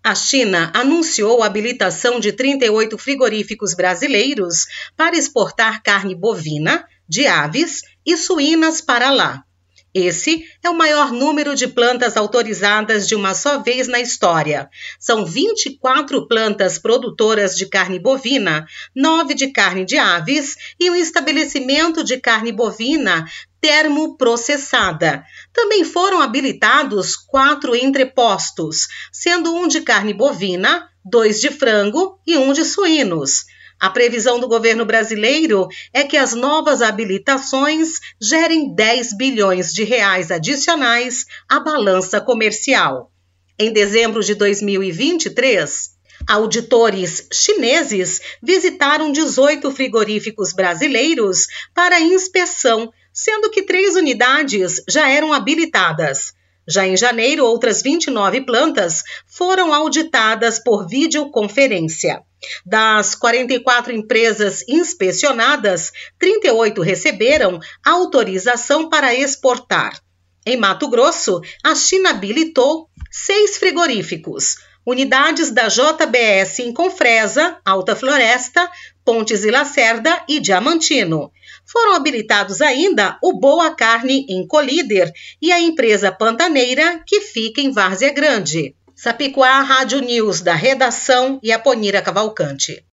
A China anunciou a habilitação de 38 frigoríficos brasileiros para exportar carne bovina, de aves e suínas para lá. Esse é o maior número de plantas autorizadas de uma só vez na história. São 24 plantas produtoras de carne bovina, 9 de carne de aves e um estabelecimento de carne bovina termoprocessada. Também foram habilitados 4 entrepostos, sendo um de carne bovina, 2 de frango e 1 de suínos. A previsão do governo brasileiro é que as novas habilitações gerem 10 bilhões de reais adicionais à balança comercial. Em dezembro de 2023, auditores chineses visitaram 18 frigoríficos brasileiros para inspeção, sendo que 3 unidades já eram habilitadas. Já em janeiro, outras 29 plantas foram auditadas por videoconferência. Das 44 empresas inspecionadas, 38 receberam autorização para exportar. Em Mato Grosso, a China habilitou 6 frigoríficos, unidades da JBS em Confresa, Alta Floresta, Pontes e Lacerda e Diamantino. Foram habilitados ainda o Boa Carne em Colíder e a empresa Pantaneira, que fica em Várzea Grande. Sapiquá, Rádio News da redação e Aponira Cavalcante.